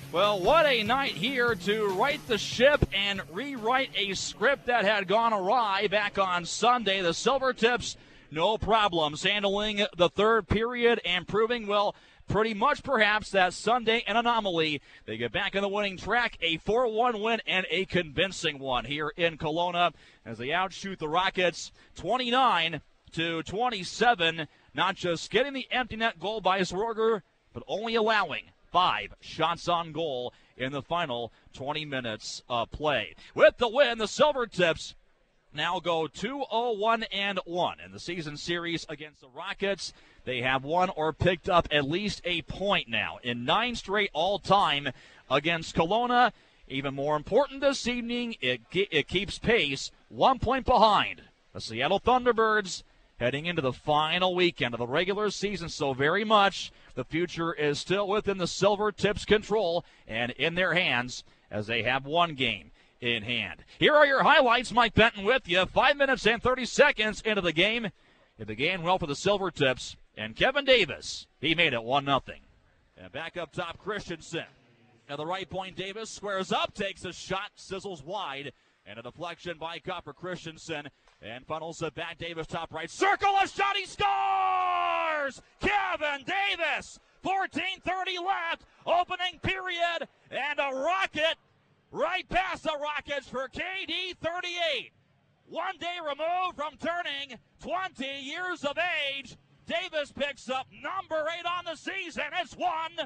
Well, what a night here to right the ship and rewrite a script that had gone awry back on Sunday. The Silvertips, no problems, handling the third period and proving, well, pretty much perhaps that Sunday an anomaly. They get back on the winning track, a 4-1 win and a convincing one here in Kelowna as they outshoot the Rockets 29-27. Not just getting the empty net goal by Zwerger, but only allowing 5 shots on goal in the final 20 minutes of play. With the win, the Silvertips now go 2-0-1-1 in the season series against the Rockets. They have won or picked up at least a point now in 9 straight all-time against Kelowna. Even more important this evening, it keeps pace 1 point behind the Seattle Thunderbirds heading into the final weekend of the regular season. So very much the future is still within the Silvertips' control and in their hands as they have one game in hand. Here are your highlights. Mike Benton with you. 5 minutes and 30 seconds into the game. It began well for the Silvertips. And Kevin Davis, he made it 1-0. And back up top, Christensen. At the right point, Davis squares up, takes a shot, sizzles wide. And a deflection by Copper Christensen. And funnels it back. Davis top right circle. A shot. He scores! Kevin Davis. 14:30 left. Opening period. And a rocket right past the Rockets for KD 38. 1 day removed from turning 20 years of age. Davis picks up number 8 on the season. It's 1-0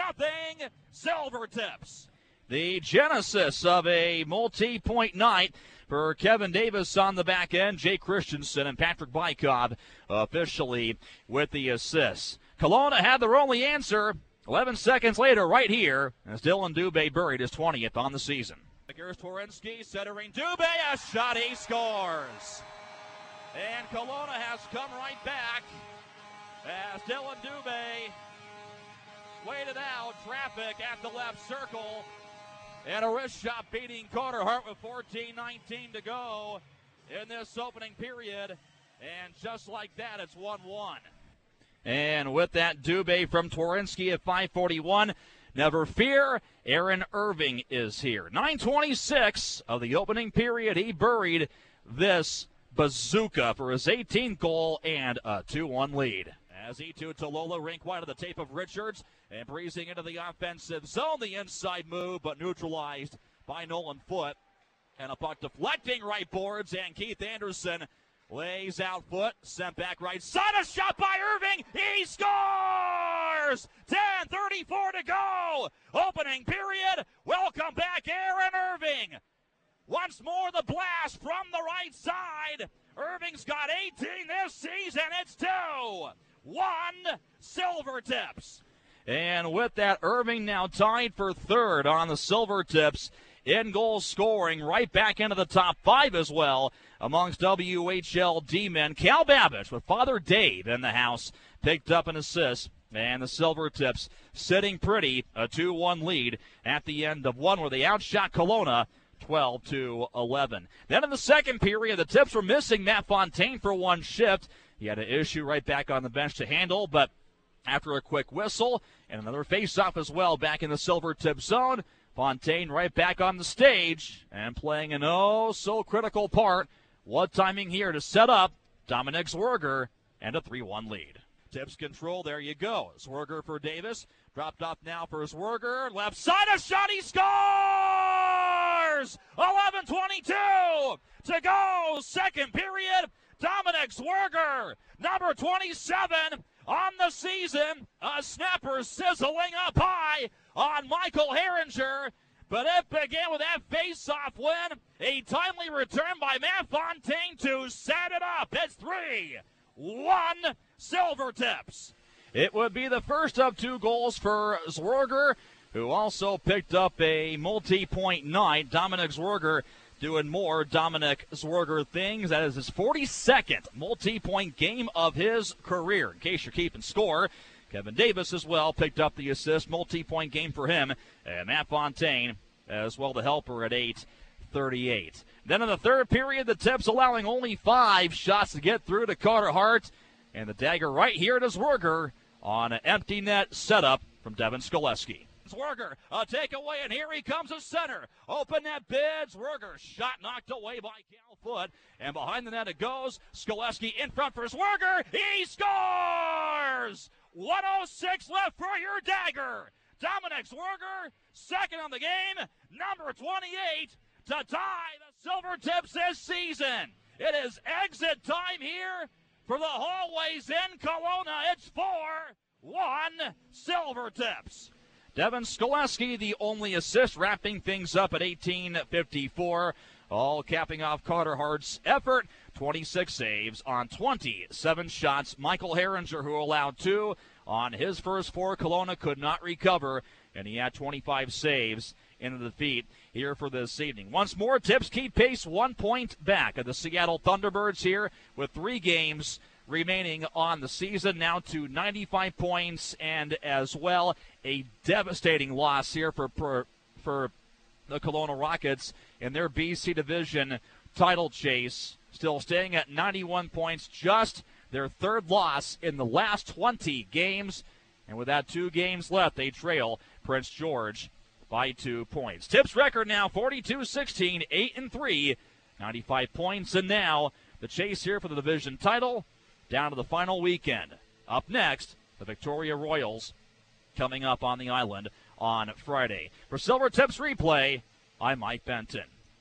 Silvertips. The genesis of a multi-point night for Kevin Davis on the back end. Jay Christensen and Patrick Bykov officially with the assists. Kelowna had their only answer 11 seconds later right here as Dylan Dubé buried his 20th on the season. Here's Twarynski centering Dubé. A shot, he scores. And Kelowna has come right back as Dylan Dubé waited out traffic at the left circle. And a wrist shot beating Carter Hart with 14:19 to go in this opening period. And just like that, it's 1-1. And with that, Dubé from Twarynski at 5:41. Never fear, Aaron Irving is here. 9:26 of the opening period. He buried this bazooka for his 18th goal and a 2-1 lead. As Etu Talola rink wide of the tape of Richards and breezing into the offensive zone. The inside move, but neutralized by Nolan Foote. And a puck deflecting right boards, and Keith Anderson lays out Foote, sent back right side. A shot by Irving. He scores! 10:34 to go. Opening period. Welcome back, Aaron Irving. Once more the blast from the right side. Irving's got 18 this season. It's 2-1 Silvertips. And with that, Irving now tied for third on the Silvertips in goal scoring, right back into the top 5 as well amongst WHL D-men. Cal Babbage with Father Dave in the house picked up an assist. And the Silvertips sitting pretty, a 2-1 lead at the end of one where they outshot Kelowna 12-11. Then in the second period, the Tips were missing Matt Fontaine for one shift. He had an issue right back on the bench to handle, but after a quick whistle and another face-off as well back in the Silvertip zone, Fontaine right back on the stage and playing an oh-so-critical part. What timing here to set up Dominic Zwerger and a 3-1 lead. Tips control, there you go. Zwerger for Davis. Dropped off now for Zwerger. Left side, a shot, he scores! 11:22 to go, second period. Dominic Zwerger, number 27 on the season. A snapper sizzling up high on Michael Herringer. But it began with that face-off win. A timely return by Matt Fontaine to set it up. It's 3-1 Silvertips. It would be the first of 2 goals for Zwerger, who also picked up a multi-point night. Dominic Zwerger doing more Dominic Zwerger things. That is his 42nd multi-point game of his career. In case you're keeping score, Kevin Davis as well picked up the assist. Multi-point game for him. And Matt Fontaine as well, the helper at 8:38. Then in the third period, the Tips allowing only 5 shots to get through to Carter Hart. And the dagger right here to Zwerger on an empty net setup from Devin Skoleski. Zwerger, a takeaway, and here he comes a center. Open net bids. Zwerger, shot knocked away by Cal Foot. And behind the net it goes. Skoleski in front for Zwerger. He scores! 1:06 left for your dagger. Dominic Zwerger, second on the game, number 28, to tie the Silver Tips this season. It is exit time here for the hallways in Kelowna. It's 4-1 Silver Tips. Devin Skoleski, the only assist, wrapping things up at 18:54. All capping off Carter Hart's effort. 26 saves on 27 shots. Michael Herringer, who allowed 2 on his first 4. Kelowna could not recover, and he had 25 saves in the defeat here for this evening. Once more, Tips keep pace 1 point back of the Seattle Thunderbirds here with 3 games remaining on the season, now to 95 points, and as well a devastating loss here for the Kelowna Rockets in their BC Division title chase, still staying at 91 points, just their 3rd loss in the last 20 games, and with that 2 games left, they trail Prince George by 2 points. Tips record now 42-16, 8-3, 95 points, and now the chase here for the division title down to the final weekend. Up next, the Victoria Royals coming up on the island on Friday. For Silver Tips Replay, I'm Mike Benton.